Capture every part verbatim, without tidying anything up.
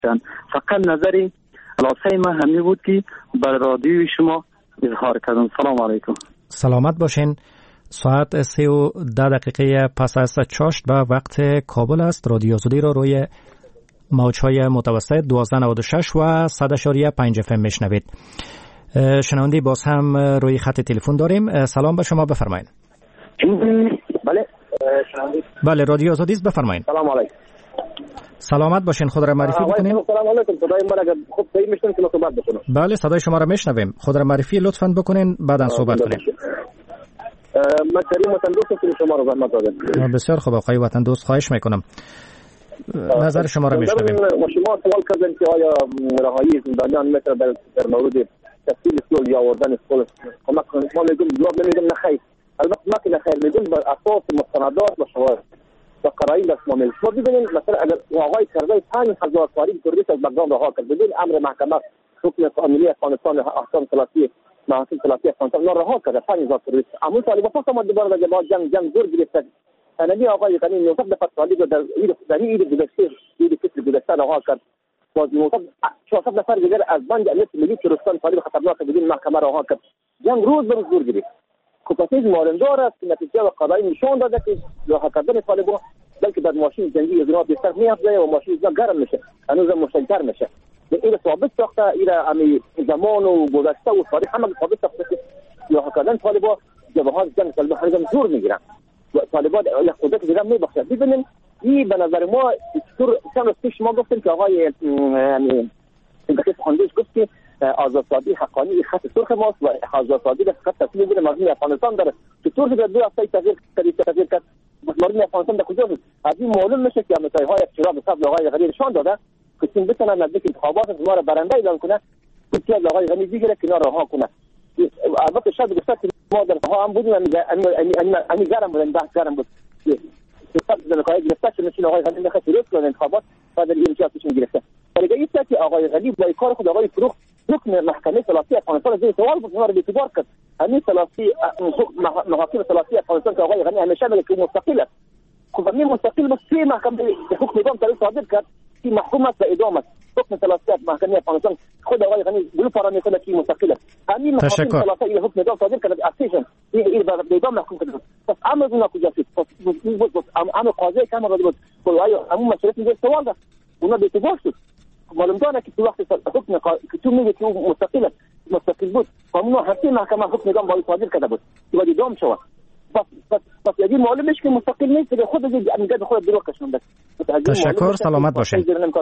فقط نظری خلاصه ما همین بود که بر رادیوی شما اظهار کردم. سلام علیکم. سلامت باشین. ساعت سه و ده دقیقه پس از چاشت به وقت کابل است. رادیو آزادی را روی موج‌های متوسط دوازده نود و شش و صد اشاریه پنج اف ام میشنوید. شنونده باز هم روی خط تلفن داریم. سلام به شما، بفرمایید. بله بله رادیو آزادی است، بفرمایید. سلام علیکم. سلامت باشین، خود را معرفی بکنین. سلام علیکم. صدای من اگر خوب صحیح میشنوید که صحبت بکنم. بله صدای شما را میشنویم. خود را معرفی لطفاً بکنین بعداً صحبت کنیم. من کریم وطن دوست هستم، شما رو زحمت دادم. بسیار خوب آقای وطن دوست، خواهش میکنم. نظر شما را میشنویم. شما سوال کردن که آیا رهایی زندانیان میتونه در در مورد تفصیل صلح یا آوردن صلح کمک کنه؟ ما میگیم جواب نمیدیم نه خیر. البته ما که نه خیر میگیم بر اساس مستندات و شواهد و قرائن دستمزد. ما ببینیم مثلا اگر آقای کرزی پنج هزار تاریخ تروریست از بغداد رها کرد بدون امر محکمه حکم عملی افغانستان احکام ثلاثی محاکم ثلاثی افغانستان رها کرد پنج هزار تروریست. اما طالبان فقط ما دوباره در جنگ جنگ زور گرفتن. نبی آقای غنی نوفق دفعه طالب در در این گذشته این فکر گذشته رها کرد. باز نوفق چهارصد نفر دیگر از بند امنیت ملی ترکستان طالب خطرناک بدون محکمه رها کرد. جنگ روز به روز زور گرفت. کوپاتیز مالندار است که نتیجه و قضایی نشان داده که رها کردن طالبان بلکه در ماشین جنگی اجرا بیشتر میافته و ماشین گرم میشه، هنوز مشکل‌تر میشه. این ثابت ساخته این امی زمان و گذشته و تاریخ همه ثابت ساخته که رها کردن طالبان جبهات جنگ طالبان هنوز زور میگیرن و طالبان یک قدرت دیگر میبخشن. ببینید این به نظر ما چطور چند پیش ما گفتیم که آقای یعنی دقیق خاندوش گفت که آزادسازی حقانی خط سرخ ماست و آزادسازی به خط تصمیم بوده مردم افغانستان داره. چطور که در دو هفته تغییر تغییر کرد مردم افغانستان در کجا بود؟ از این معلوم میشه که امریکایی های چرا به صف آقای غنی نشان داده که چون بتونن نزدیک انتخابات ما را برنده اعلام کنه که از آقای غنی دیگه کنار رها کنه. البته شاید گفته که ما در ها هم بودیم امی گرم بودن بحث گرم بود که امریکایی گرفته که نشین آقای غنی نخواست روز کنه انتخابات و در این امتیازشون گرفته. ولی ایسته که آقای غنی با کار خود آقای فروخ حکم محکمه ثلاثی افغانستان زیر سوال بود، ما رو بی‌اعتبار کرد. همین ثلاثی محاکم ثلاثی افغانستان که آقای غنی همیشه میگه که مستقل است. خب همین مستقل بود سه محکمه حکم اعدام طرف صادر کرد که محکوم است به اعدام است. حکم ثلاثی محکمه افغانستان خود آقای غنی بلو پارا میکنه که مستقل است. همین محکمه ثلاثی حکم اعدام صادر کرد اسیشن این به اعدام محکوم کرد. پس امر اون کجا بود؟ امر قاضی که امر بود. ولی همون مسئله زیر سوال است. اونا بی‌اعتبار شد. معلوم داره که تو وقت حکم که تو میگه که مستقل است مستقل بود قانون هستی محکمه حکم اعدام باید صادر کرده بود که باید اعدام شود. پس پس پس یعنی معلوم میشه که مستقل نیست که خود میگه خود درو کشونده. تشکر، سلامت باشین.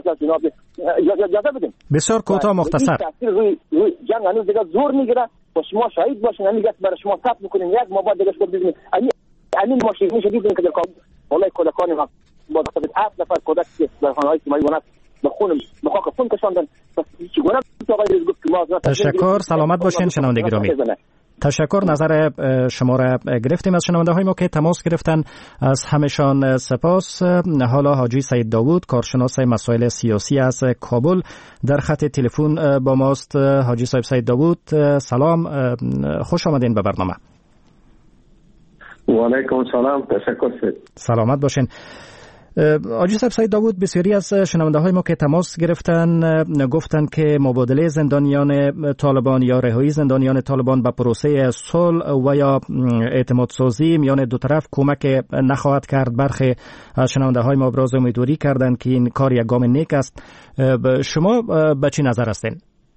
اجازه بدین بسیار کوتاه مختصر. روی روی جنگ هنوز دیگه زور میگیره و شما شاهد باشین. همین گفت برای شما ثبت میکنین یک ما بعد دیگه شد ببینید همین ماشین میشه دیدین که در کابل والله کودکان ما با دست هفت نفر کودک که در خانه‌های اجتماعی ونات بخونم بخاک خون کشاندن. پس چی گونه آقای گفت که ما تشکر، سلامت باشین شنونده گرامی. تشکر، نظر شما را گرفتیم از شنونده های ما که تماس گرفتن. از همشان سپاس. حالا حاجی سید داوود کارشناس مسائل سیاسی از کابل در خط تلفن با ماست. حاجی صاحب سید داوود سلام، خوش آمدین به برنامه. و علیکم السلام، تشکر سید. سلامت باشین. حاجی صاحب سید داوود، بسیاری از شنونده های ما که تماس گرفتن گفتن که مبادله زندانیان طالبان یا رهایی زندانیان طالبان به پروسه صلح و یا اعتماد سازی میان دو طرف کمک نخواهد کرد. برخی شنونده های ما ابراز امیدواری کردند که این کار یک گام نیک است. شما به چی نظر هستین؟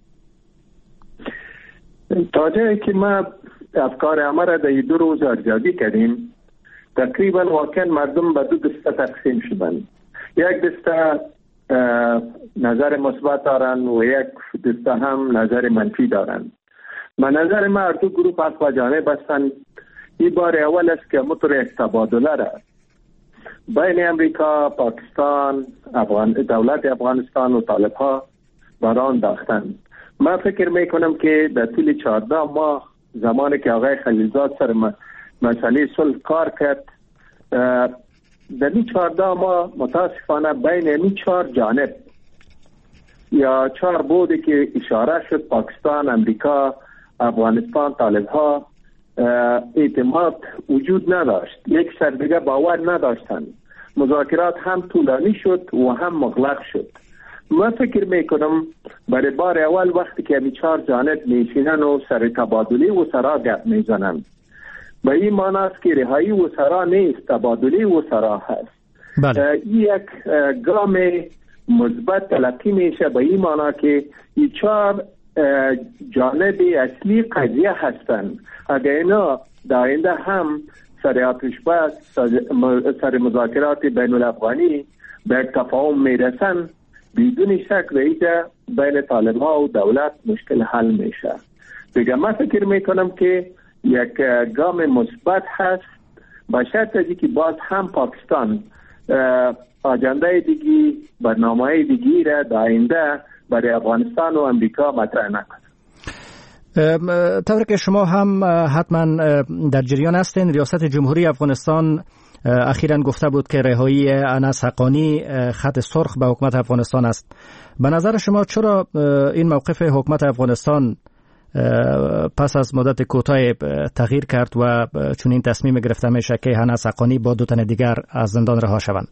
تا جایی که ما افکار ما را در دو روز ارزیابی کردیم تقریبا واقعا مردم به دو دسته تقسیم شدن. یک دسته نظر مثبت دارن و یک دسته هم نظر منفی دارن. من نظر ما هر دو گروه حق و جانب هستن. این بار اول است که مطرح تبادله را بین امریکا، پاکستان، افغان دولت افغانستان و طالب ها بران داختن. من فکر میکنم که در طول چهارده ماه زمانی که آقای خلیلزاد سر مسئله صلح کار کرد در این چهارده ماه متاسفانه بین این چهار جانب یا چهار بودی که اشاره شد پاکستان، امریکا، افغانستان، طالب ها اعتماد وجود نداشت. یک سر دیگه باور نداشتند. مذاکرات هم طولانی شد و هم مغلق شد. من فکر میکنم برای بار اول وقتی که همی چهار جانب میشینن و سر تبادله و سرا گپ میزنن، به این معنی است که رهایی و سرا نیست، تبادله و سرا هست. بله. یک گام مثبت تلقی میشه به این معنی که این چهار جانب اصلی قضیه هستند. اگر اینا در آینده هم سر آتش بس، سر مذاکرات بین الافغانی به تفاهم میرسن، بدون شک رئیده بین طالبان و دولت مشکل حل میشه. دیگه من فکر میکنم که یک گام مثبت هست، با شرط از که باز هم پاکستان آجنده دیگی، برنامه دیگی را در آینده برای افغانستان و امریکا مطرح نکنه. طور که شما هم حتما در جریان هستین، ریاست جمهوری افغانستان اخیراً گفته بود که رهایی انس حقانی خط سرخ به حکومت افغانستان است. به نظر شما چرا این موقف حکومت افغانستان پس از مدت کوتاه تغییر کرد و چون این تصمیم گرفته میشه که انس حقانی با دو تن دیگر از زندان رها شوند؟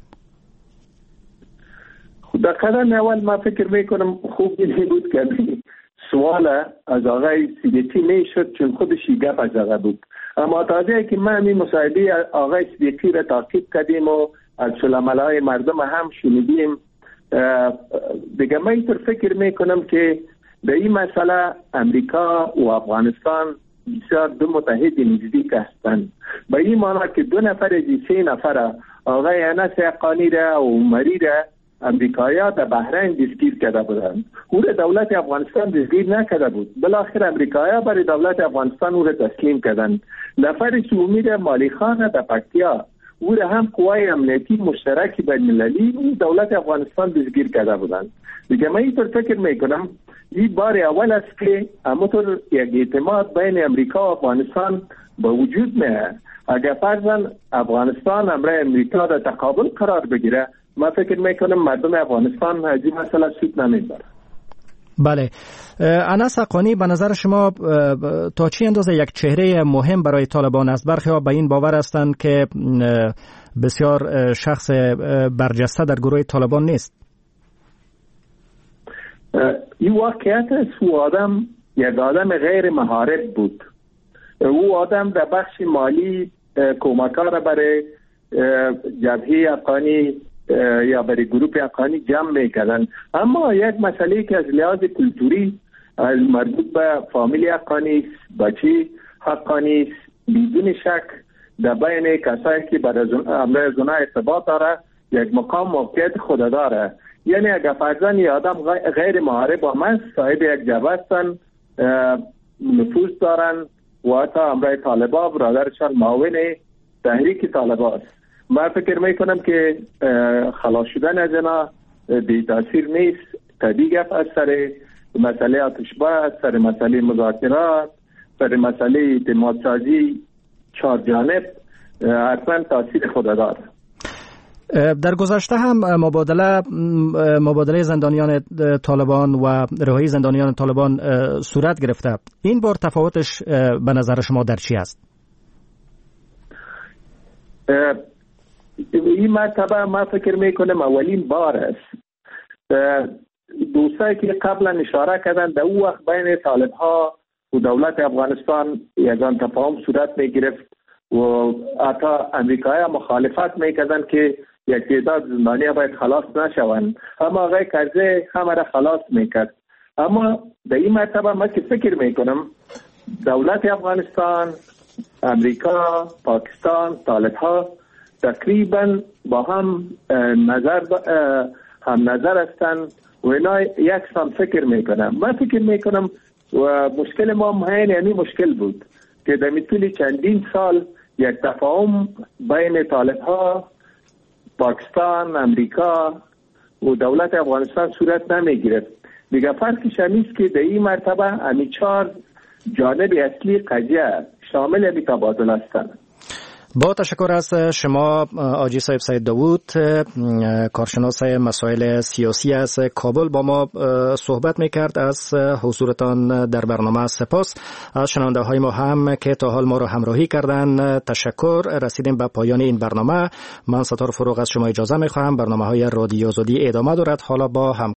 در قدم اول ما فکر میکنم خوب این بود که سوال از آقای صدیقی میشد، چون خودشی گپ از آقا بود. اما تازه که من این مصاحبه آقای صدیقی را تعقیب کردیم و از سلاملای مردم هم شنیدیم، دیگه من اینطور فکر میکنم که در این مسئله امریکا و افغانستان بسیار دو متحد نزدیک هستند. به این معنی که دو نفر از سه نفر آقای انس حقانی را و عمری را امریکایی‌ها در بحرین دستگیر کرده بودند. او را دولت افغانستان دستگیر نکرده بود. بالاخره امریکایی‌ها برای دولت افغانستان او را تسلیم کردند. نفر سومی را مالی خان در پکتیا، او را هم قوای امنیتی مشترک بین‌المللی دولت افغانستان دستگیر کرده بودند. دیگه من اینطور فکر میکنم این بار اول است که همونطور یک اعتماد بین امریکا و افغانستان به وجود میاد. اگر فرضاً افغانستان امر امریکا در تقابل قرار بگیره، من فکر میکنم مردم افغانستان از این مسئله سود نمیبره. بله. انس حقانی به نظر شما تا چه اندازه یک چهره مهم برای طالبان است؟ برخی ها به این باور هستند که بسیار شخص برجسته در گروه طالبان نیست. این واقعیت است. او آدم یک آدم غیر محارب بود. او آدم در بخش مالی کمک‌ها را برای جبهه افغانی یا برای گروه حقانی جمع میکردن، اما یک مسئله که از لحاظ کلتوری مربوط به فامیلی حقانی، بچه حقانی، بدون شک در بین کسایی که برای امر زنا ارتباط داره یک مقام موقعیت خود داره. یعنی اگر فرضاً یه آدم غیر محارب هم است، صاحب یک جبهه هستن، نفوذ دارن و حتی امر طالبان برادرشان معاون تحریک طالبان است. من فکر میکنم که خلاص شدن از اینا بی تاثیر نیست. طبیعی گفت از سر مسئله آتش بس، سر مسئله مذاکرات، سر مسئله اعتماد سازی چهار جانب حتما تاثیر خود داره. در گذشته هم مبادله مبادله زندانیان طالبان و رهایی زندانیان طالبان صورت گرفته. این بار تفاوتش به نظر شما در چی است؟ این مرتبه ما فکر میکنم اولین بار است. دوستایی که قبلا اشاره کردن در اون وقت بین طالب ها و دولت افغانستان یگان تفاهم صورت میگرفت و حتی امریکایی مخالفت میکردن که یک تعداد زندانی باید خلاص نشوند، اما آقای کرزی همه را خلاص میکرد. اما در این مرتبه ما که فکر میکنم دولت افغانستان، امریکا، پاکستان، طالب ها تقریبا با هم نظر هم نظر هستند و اینا یک سان فکر میکنم. من فکر میکنم و مشکل ما مهین یعنی مشکل بود که در طول چندین سال یک تفاهم بین طالب ها، پاکستان، امریکا و دولت افغانستان صورت نمیگیرد. دیگه فرقش همیست که در این مرتبه همی چهار جانب اصلی قضیه شامل همی تبادل هستند. با تشکر از شما آجی صاحب سید داوود، کارشناس مسائل سیاسی از کابل، با ما صحبت میکرد. از حضورتان در برنامه سپاس. از شنونده های ما هم که تا حال ما را همراهی کردن تشکر. رسیدیم به پایان این برنامه. من ستار فروغ از شما اجازه میخواهم. برنامه های رادیو زودی ادامه دارد. حالا با هم